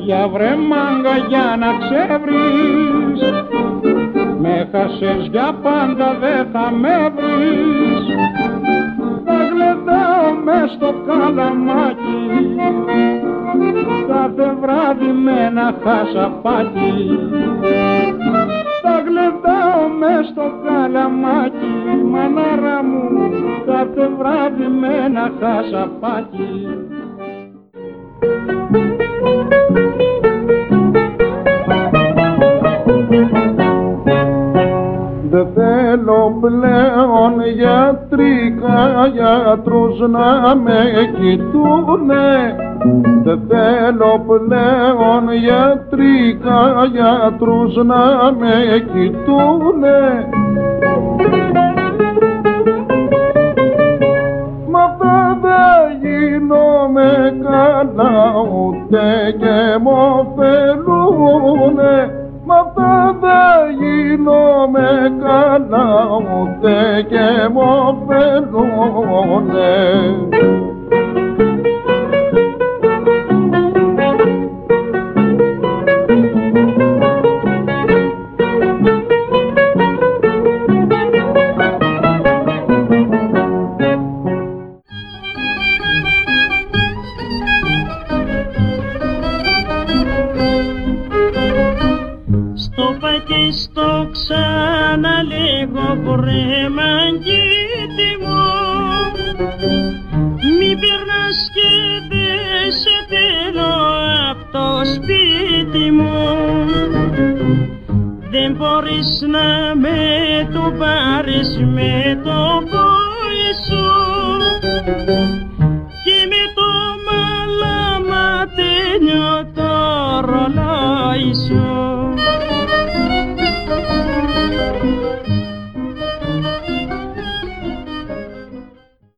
αλήθεια βρε μάγκα για να ξεβρεις. Με χασες για πάντα δεν θα με βρεις. Θα γλεντάω μες στο καλαμάκι κάθε βράδυ με ένα χασαπάκι. Θα γλεντάω μες στο καλαμάκι μανάρα μου κάθε βράδυ με ένα χασαπάκι. Δεν θέλω πλέον γιατρούς να με κοιτούνε. Δεν θέλω πλέον γιατρούς να με κοιτούνε. Μα αυτά δεν γίνομαι καλά ούτε και μ' ωφελούνε. Μα αυτά δεν γίνομαι καλά ούτε και μ' ωφελούνε. Στο ξαναλέγω βρε μαγκίτη μου, μη περνάς και δεν σε θέλω απ' το σπίτι μου. Δεν μπορείς να με το πάρεις με το πόη σου.